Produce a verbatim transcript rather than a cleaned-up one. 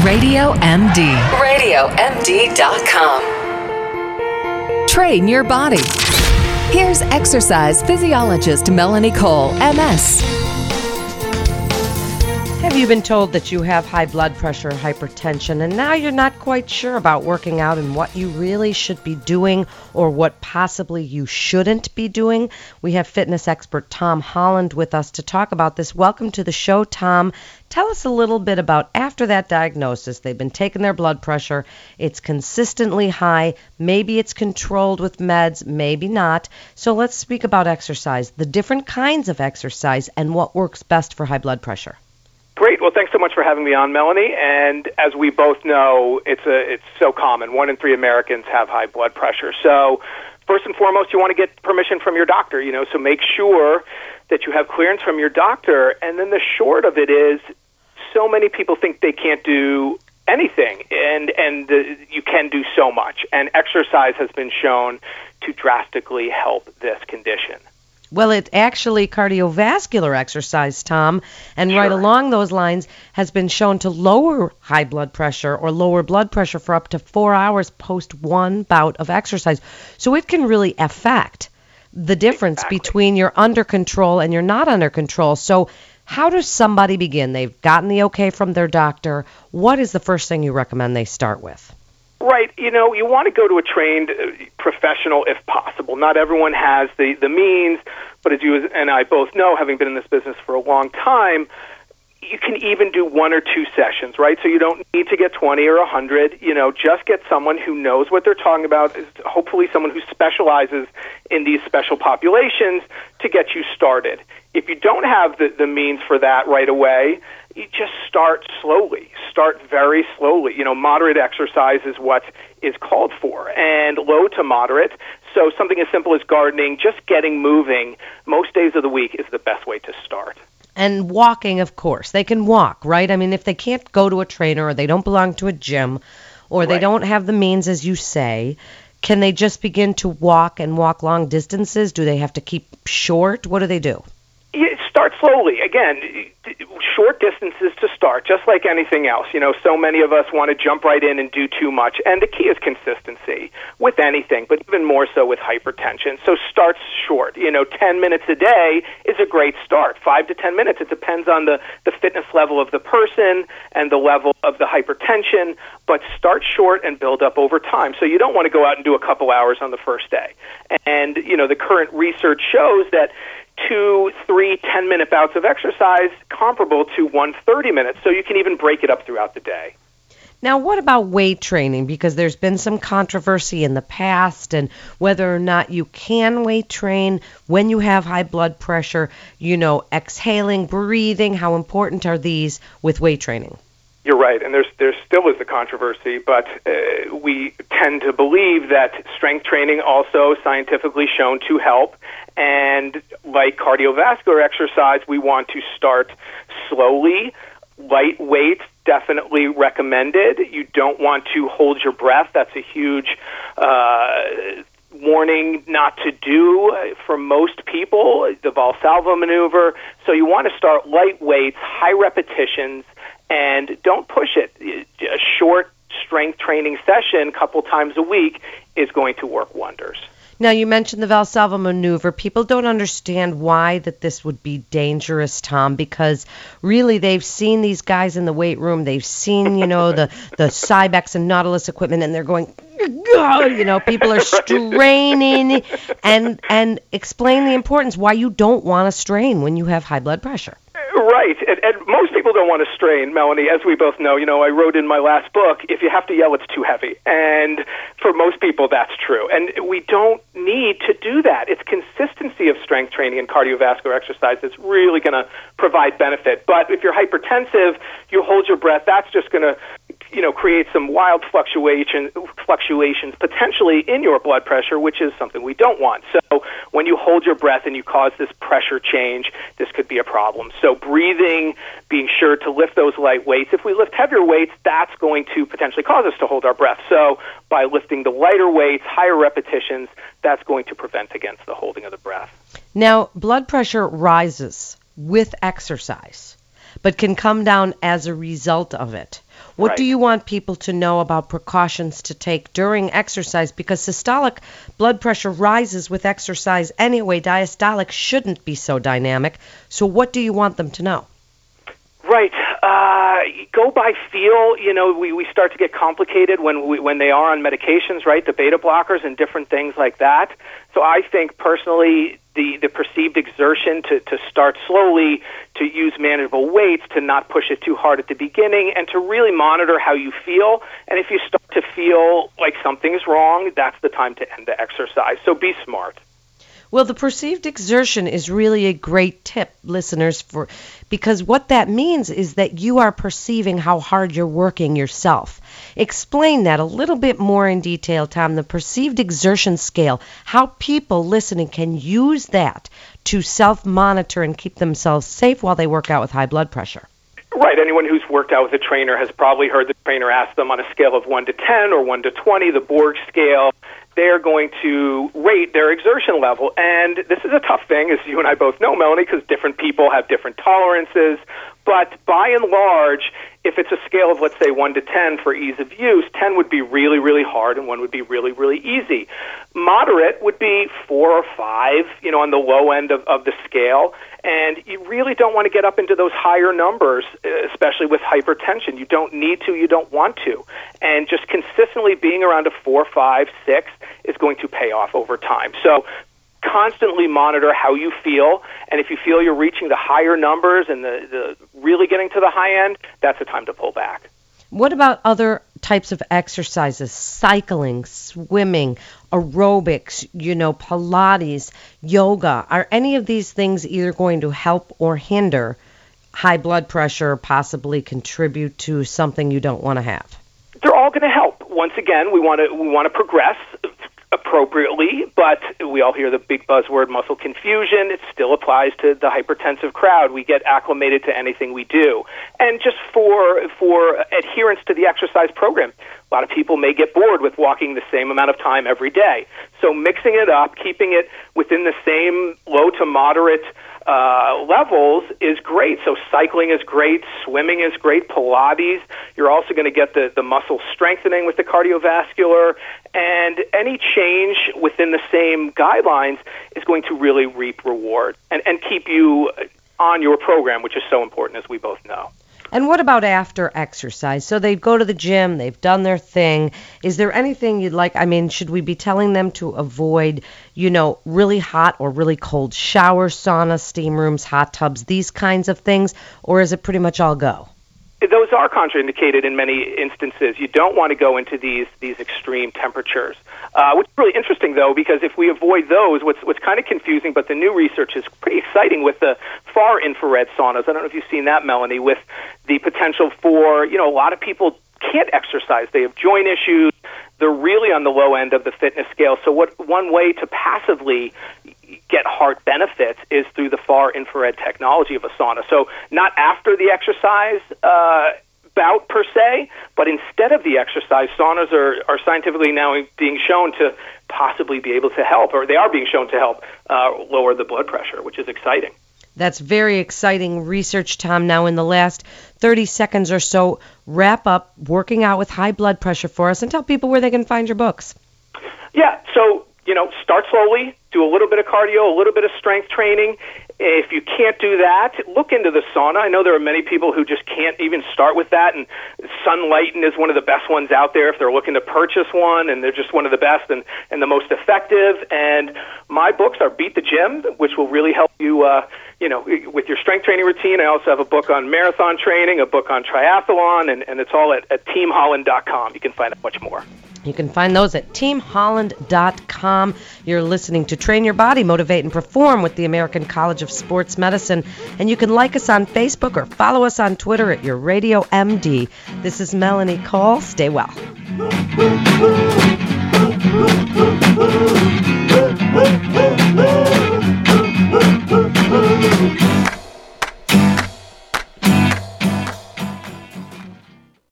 Radio M D. radio M D dot com. Train your body. Here's exercise physiologist Melanie Cole, M S. Have you been told that you have high blood pressure, hypertension, and now you're not quite sure about working out and what you really should be doing or what possibly you shouldn't be doing? We have fitness expert Tom Holland with us to talk about this. Welcome to the show, Tom. Tell us a little bit about after that diagnosis. They've been taking their blood pressure. It's consistently high. Maybe it's controlled with meds, maybe not. So let's speak about exercise, the different kinds of exercise, and what works best for high blood pressure. Great. Well, thanks so much for having me on, Melanie. And as we both know, it's a it's so common. One in three Americans have high blood pressure. So first and foremost, you want to get permission from your doctor, you know, so make sure that you have clearance from your doctor. And then the short of it is, so many people think they can't do anything, and, and the, you can do so much. And exercise has been shown to drastically help this condition. Well, it's actually cardiovascular exercise, Tom, and Sure. right along those lines has been shown to lower high blood pressure or lower blood pressure for up to four hours post one bout of exercise. So it can really affect the difference Exactly. between you're under control and you're not under control. So how does somebody begin? They've gotten the okay from their doctor. What is the first thing you recommend they start with? Right. You know, you want to go to a trained uh, professional if possible. Not everyone has the, the means, but as you and I both know, having been in this business for a long time, you can even do one or two sessions, right? So you don't need to get twenty or one hundred. You know, just get someone who knows what they're talking about, hopefully someone who specializes in these special populations to get you started. If you don't have the, the means for that right away, you just start slowly. Start very slowly. You know, moderate exercise is what is called for, and low to moderate. So something as simple as gardening, just getting moving most days of the week is the best way to start. And walking, of course. They can walk, right? I mean, if they can't go to a trainer or they don't belong to a gym or they Right. don't have the means, as you say, can they just begin to walk and walk long distances? Do they have to keep short? What do they do? Yeah, start slowly. Again, short distances to start, just like anything else. You know, so many of us want to jump right in and do too much, and the key is consistency with anything, but even more so with hypertension. So start short. You know, ten minutes a day is a great start. Five to ten minutes. It depends on the, the fitness level of the person and the level of the hypertension, but start short and build up over time. So you don't want to go out and do a couple hours on the first day. And, you know, the current research shows that two, three ten-minute bouts of exercise comparable to one thirty minutes, so you can even break it up throughout the day. Now, what about weight training? Because there's been some controversy in the past and whether or not you can weight train when you have high blood pressure, you know, exhaling, breathing, how important are these with weight training? You're right, and there's there still is a controversy, but uh, we tend to believe that strength training also scientifically shown to help. And like cardiovascular exercise, we want to start slowly. Lightweight, definitely recommended. You don't want to hold your breath. That's a huge uh, warning not to do for most people, the Valsalva maneuver. So you want to start light weights, high repetitions, and don't push it. A short strength training session a couple times a week is going to work wonders. Now, you mentioned the Valsalva maneuver. People don't understand why that this would be dangerous, Tom, because really they've seen these guys in the weight room. They've seen, you know, the, the Cybex and Nautilus equipment, and they're going, you know, people are straining. And, and explain the importance why you don't want to strain when you have high blood pressure. Right, and, and most people don't want to strain, Melanie, as we both know. You know, I wrote in my last book, if you have to yell, it's too heavy. And for most people, that's true. And we don't need to do that. It's consistency of strength training and cardiovascular exercise that's really going to provide benefit. But if you're hypertensive, you hold your breath, that's just going to, you know, create some wild fluctuation, fluctuations potentially in your blood pressure, which is something we don't want. So when you hold your breath and you cause this pressure change, this could be a problem. So breathing, being sure to lift those light weights. If we lift heavier weights, that's going to potentially cause us to hold our breath. So by lifting the lighter weights, higher repetitions, that's going to prevent against the holding of the breath. Now, blood pressure rises with exercise, but can come down as a result of it. What Right. do you want people to know about precautions to take during exercise? Because systolic blood pressure rises with exercise anyway. Diastolic shouldn't be so dynamic. So what do you want them to know? Right. Uh, go by feel. You know, we, we start to get complicated when we, when they are on medications, right? The beta blockers and different things like that. So I think personally, the, the perceived exertion to, to start slowly, to use manageable weights, to not push it too hard at the beginning, and to really monitor how you feel. And if you start to feel like something's wrong, that's the time to end the exercise. So be smart. Well, the perceived exertion is really a great tip, listeners, for because what that means is that you are perceiving how hard you're working yourself. Explain that a little bit more in detail, Tom, the perceived exertion scale, how people listening can use that to self-monitor and keep themselves safe while they work out with high blood pressure. Right. Anyone who's worked out with a trainer has probably heard the trainer ask them on a scale of one to ten or one to twenty, the Borg scale. They're going to rate their exertion level. And this is a tough thing, as you and I both know, Melanie, because different people have different tolerances. But by and large, if it's a scale of, let's say, one to ten for ease of use, ten would be really, really hard and one would be really, really easy. Moderate would be four or five, you know, on the low end of, of the scale. And you really don't want to get up into those higher numbers, especially with hypertension. You don't need to, you don't want to. And just consistently being around a four, five, six is going to pay off over time. So constantly monitor how you feel, and if you feel you're reaching the higher numbers and the, the really getting to the high end, that's the time to pull back. What about other types of exercises? Cycling, swimming, aerobics, you know, Pilates, yoga. Are any of these things either going to help or hinder high blood pressure, or possibly contribute to something you don't want to have? They're all going to help. Once again, we want to we want to progress appropriately, but we all hear the big buzzword muscle confusion. It still applies to the hypertensive crowd. We get acclimated to anything we do. And just for for adherence to the exercise program, a lot of people may get bored with walking the same amount of time every day. So mixing it up, keeping it within the same low to moderate uh, levels is great. So cycling is great, swimming is great, Pilates. You're also going to get the, the muscle strengthening with the cardiovascular, and any change within the same guidelines is going to really reap reward and, and keep you on your program, which is so important, as we both know. And what about after exercise? So they go to the gym, they've done their thing. Is there anything you'd like? I mean, should we be telling them to avoid, you know, really hot or really cold showers, saunas, steam rooms, hot tubs, these kinds of things? Or is it pretty much all go? Those are contraindicated in many instances. You don't want to go into these these extreme temperatures, uh, which is really interesting, though, because if we avoid those, what's what's kind of confusing, but the new research is pretty exciting with the far infrared saunas. I don't know if you've seen that, Melanie, with the potential for, you know, a lot of people can't exercise. They have joint issues. They're really on the low end of the fitness scale. So what one way to passively get heart benefits is through the far infrared technology of a sauna. So not after the exercise uh, bout per se, but instead of the exercise, saunas are, are scientifically now being shown to possibly be able to help, or they are being shown to help uh, lower the blood pressure, which is exciting. That's very exciting research, Tom. Now, in the last thirty seconds or so, wrap up working out with high blood pressure for us and tell people where they can find your books. Yeah, so, you know, start slowly, do a little bit of cardio, a little bit of strength training. If you can't do that, look into the sauna. I know there are many people who just can't even start with that, and Sunlighten is one of the best ones out there if they're looking to purchase one, and they're just one of the best and, and the most effective. And my books are Beat the Gym, which will really help you, uh, you know, with your strength training routine. I also have a book on marathon training, a book on triathlon, and, and it's all at, at team holland dot com. You can find out much more. You can find those at team holland dot com. You're listening to Train Your Body, Motivate, and Perform with the American College of Sports Medicine. And you can like us on Facebook or follow us on Twitter at Your Radio M D. This is Melanie Cole. Stay well.